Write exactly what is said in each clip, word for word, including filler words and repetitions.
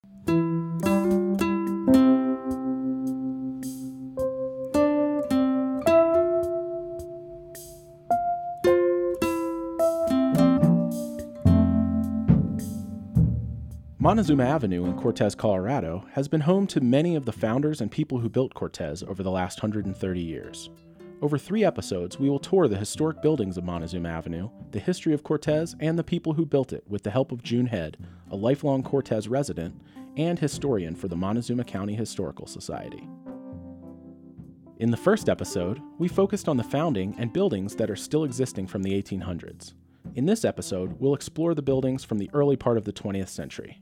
Montezuma Avenue in Cortez, Colorado, has been home to many of the founders and people who built Cortez over the last one hundred thirty years. Over three episodes, we will tour the historic buildings of Montezuma Avenue, the history of Cortez, and the people who built it with the help of June Head, a lifelong Cortez resident and historian for the Montezuma County Historical Society. In the first episode, we focused on the founding and buildings that are still existing from the eighteen hundreds. In this episode, we'll explore the buildings from the early part of the twentieth century.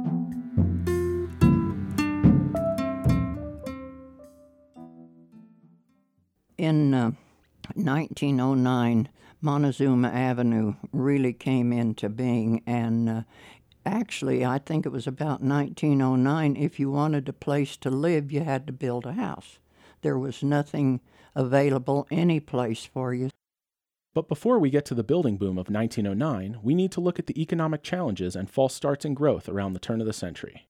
In uh, nineteen oh nine, Montezuma Avenue really came into being, and uh, actually, I think it was about nineteen oh nine, if you wanted a place to live, you had to build a house. There was nothing available any place for you. But before we get to the building boom of nineteen oh nine, we need to look at the economic challenges and false starts in growth around the turn of the century.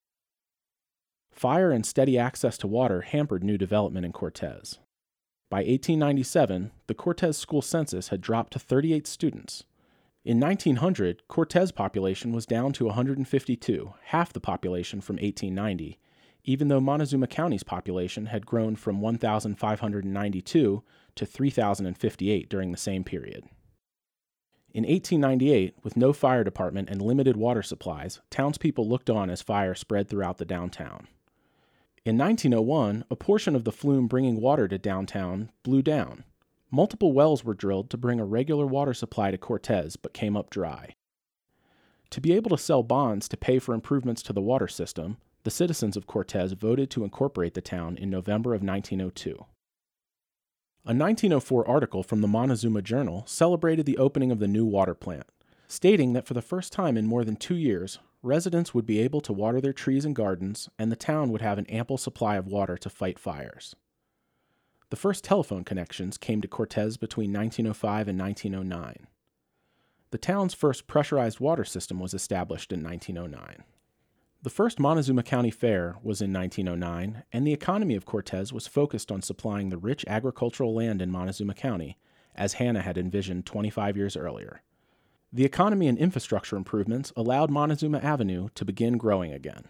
Fire and steady access to water hampered new development in Cortez. By eighteen ninety-seven, the Cortez school census had dropped to thirty-eight students. In nineteen hundred, Cortez population was down to one hundred fifty-two, half the population from eighteen ninety, even though Montezuma County's population had grown from one thousand five hundred ninety-two to three thousand fifty-eight during the same period. In eighteen ninety-eight, with no fire department and limited water supplies, townspeople looked on as fire spread throughout the downtown. In nineteen oh one, a portion of the flume bringing water to downtown blew down. Multiple wells were drilled to bring a regular water supply to Cortez, but came up dry. To be able to sell bonds to pay for improvements to the water system, the citizens of Cortez voted to incorporate the town in November of nineteen oh two. A nineteen oh four article from the Montezuma Journal celebrated the opening of the new water plant, stating that for the first time in more than two years, residents would be able to water their trees and gardens, and the town would have an ample supply of water to fight fires. The first telephone connections came to Cortez between nineteen oh five and nineteen oh nine. The town's first pressurized water system was established in nineteen oh nine. The first Montezuma County Fair was in nineteen oh nine, and the economy of Cortez was focused on supplying the rich agricultural land in Montezuma County, as Hannah had envisioned twenty-five years earlier. The economy and infrastructure improvements allowed Montezuma Avenue to begin growing again.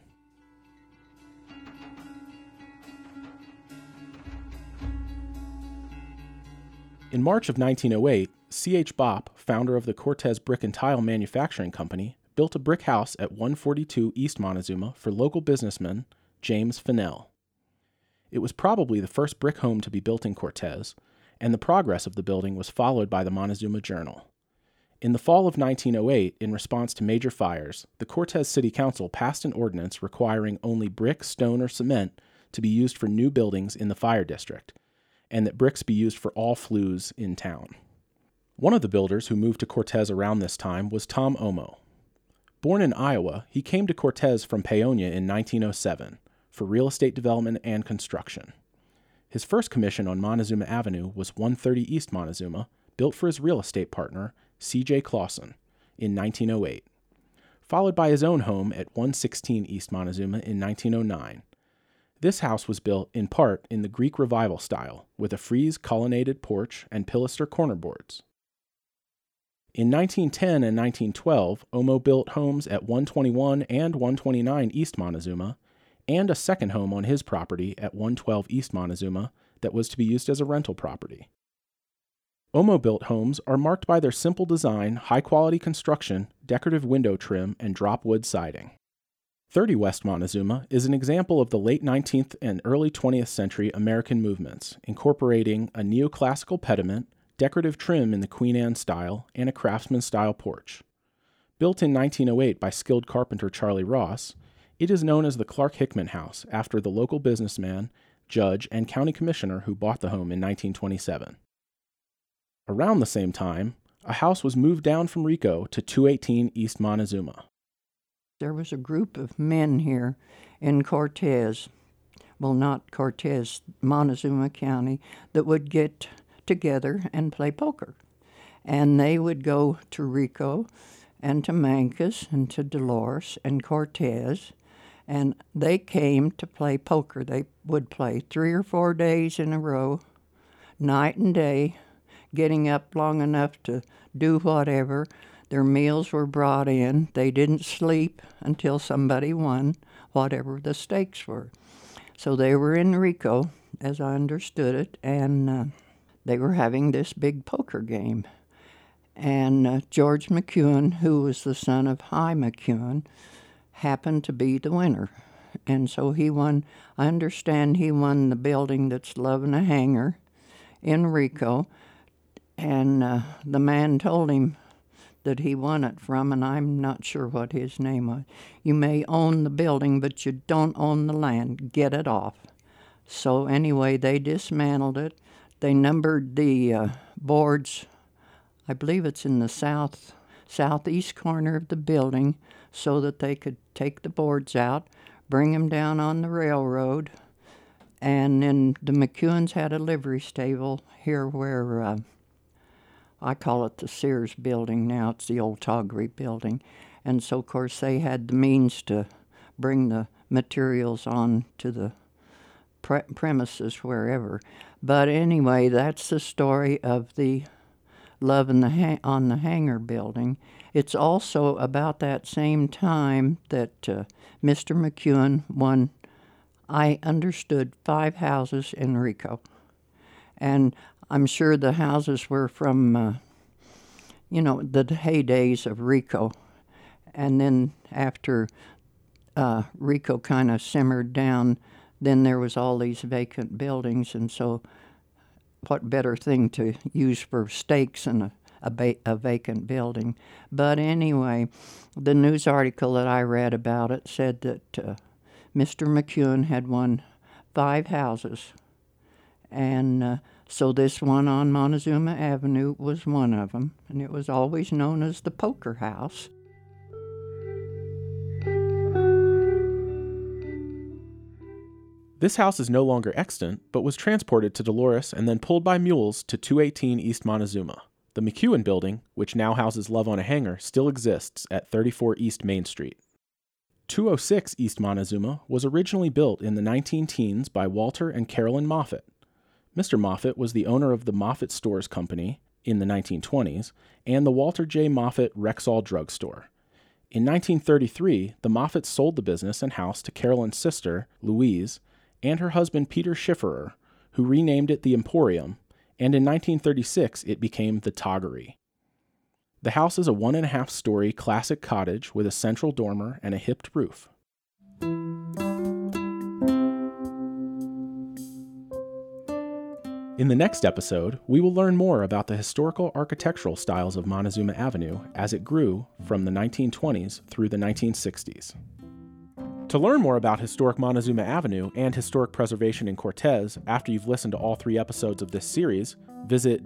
In March of nineteen oh eight, C H Bopp, founder of the Cortez Brick and Tile Manufacturing Company, built a brick house at one forty-two East Montezuma for local businessman James Fennell. It was probably the first brick home to be built in Cortez, and the progress of the building was followed by the Montezuma Journal. In the fall of nineteen oh eight, in response to major fires, the Cortez City Council passed an ordinance requiring only brick, stone, or cement to be used for new buildings in the fire district, and that bricks be used for all flues in town. One of the builders who moved to Cortez around this time was Tom Omo. Born in Iowa, he came to Cortez from Paonia in nineteen oh seven for real estate development and construction. His first commission on Montezuma Avenue was one thirty East Montezuma, built for his real estate partner, C J Clausen, in nineteen oh eight, followed by his own home at one sixteen East Montezuma in nineteen oh nine. This house was built in part in the Greek Revival style, with a frieze colonnaded porch and pilaster cornerboards. In nineteen ten and nineteen twelve, Omo built homes at one twenty-one and one twenty-nine East Montezuma, and a second home on his property at one twelve East Montezuma that was to be used as a rental property. Omo-built homes are marked by their simple design, high-quality construction, decorative window trim, and drop wood siding. thirty West Montezuma is an example of the late nineteenth and early twentieth century American movements, incorporating a neoclassical pediment, decorative trim in the Queen Anne style, and a craftsman-style porch. Built in nineteen oh eight by skilled carpenter Charlie Ross, it is known as the Clark Hickman House after the local businessman, judge, and county commissioner who bought the home in nineteen twenty-seven. Around the same time, a house was moved down from Rico to two eighteen East Montezuma. There was a group of men here in Cortez, well, not Cortez, Montezuma County, that would get together and play poker. And they would go to Rico and to Mancos and to Dolores and Cortez, And they came to play poker. They would play three or four days in a row, night and day, getting up long enough to do whatever. Their meals were brought in. They didn't sleep until somebody won, whatever the stakes were. So they were in Rico, as I understood it, and uh, they were having this big poker game. And uh, George McEwen, who was the son of Hy McEwen, happened to be the winner. And so he won, I understand he won the building that's Love and a Hangar in Rico. And uh, the man told him that he won it from, and I'm not sure what his name was. You may own the building, but you don't own the land. Get it off. So anyway, they dismantled it. They numbered the uh, boards, I believe it's in the south southeast corner of the building, so that they could take the boards out, bring them down on the railroad, and then the McEwens had a livery stable here where uh, I call it the Sears building now. It's the old Toggery building. And so, of course, they had the means to bring the materials on to the pre- premises wherever. But anyway, that's the story of the Love in the ha- on the Hangar building. It's also about that same time that uh, Mister McEwen won, I understood, five houses in Rico. And I'm sure the houses were from, uh, you know, the heydays of Rico. And then after uh, Rico kind of simmered down, then there was all these vacant buildings. And so what better thing to use for stakes than a, a, ba- a vacant building? But anyway, the news article that I read about it said that uh, Mister McEwen had won five houses. And uh, so this one on Montezuma Avenue was one of them, and it was always known as the Poker House. This house is no longer extant, but was transported to Dolores and then pulled by mules to two eighteen East Montezuma. The McEwen building, which now houses Love on a Hangar, still exists at thirty-four East Main Street. two oh six East Montezuma was originally built in the nineteen teens by Walter and Carolyn Moffett. Mister Moffett was the owner of the Moffett Stores Company in the nineteen twenties and the Walter J. Moffett Rexall Drug Store. In nineteen thirty-three, the Moffetts sold the business and house to Carolyn's sister, Louise, and her husband Peter Schifferer, who renamed it the Emporium, and in nineteen thirty-six it became the Toggery. The house is a one and a half story classic cottage with a central dormer and a hipped roof. In the next episode, we will learn more about the historical architectural styles of Montezuma Avenue as it grew from the nineteen twenties through the nineteen sixties. To learn more about historic Montezuma Avenue and historic preservation in Cortez after you've listened to all three episodes of this series, visit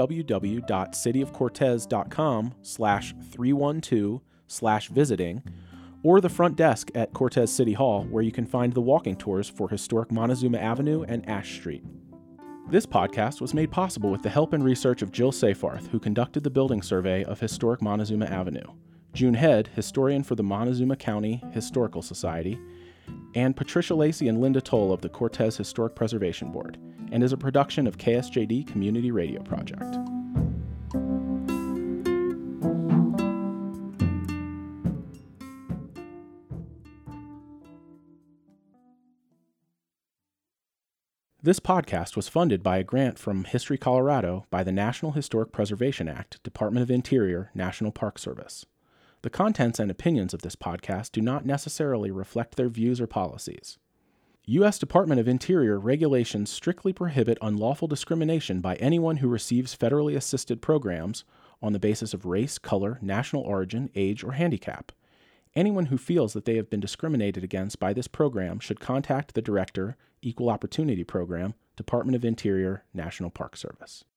www.cityofcortez.com slash 312 slash visiting or the front desk at Cortez City Hall, where you can find the walking tours for historic Montezuma Avenue and Ash Street. This podcast was made possible with the help and research of Jill Safarth, who conducted the building survey of historic Montezuma Avenue, June Head, historian for the Montezuma County Historical Society, and Patricia Lacey and Linda Toll of the Cortez Historic Preservation Board, and is a production of K S J D Community Radio Project. This podcast was funded by a grant from History Colorado by the National Historic Preservation Act, Department of Interior, National Park Service. The contents and opinions of this podcast do not necessarily reflect their views or policies. U S Department of Interior regulations strictly prohibit unlawful discrimination by anyone who receives federally assisted programs on the basis of race, color, national origin, age, or handicap. Anyone who feels that they have been discriminated against by this program should contact the Director, Equal Opportunity Program, Department of Interior, National Park Service.